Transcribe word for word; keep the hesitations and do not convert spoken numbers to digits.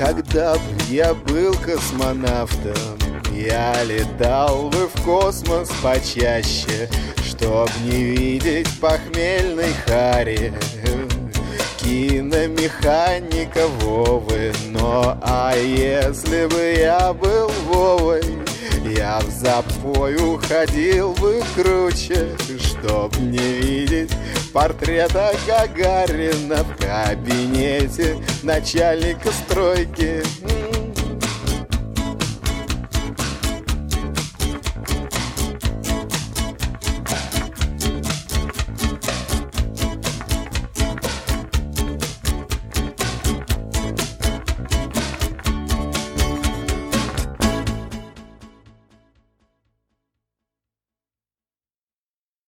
Когда б я был космонавтом, я летал бы в космос почаще, чтоб не видеть похмельной хари киномеханика Вовы. Но а если бы я был Вовой, я в запой уходил бы круче, чтоб не видеть портрета Гагарина в кабинете начальника стройки.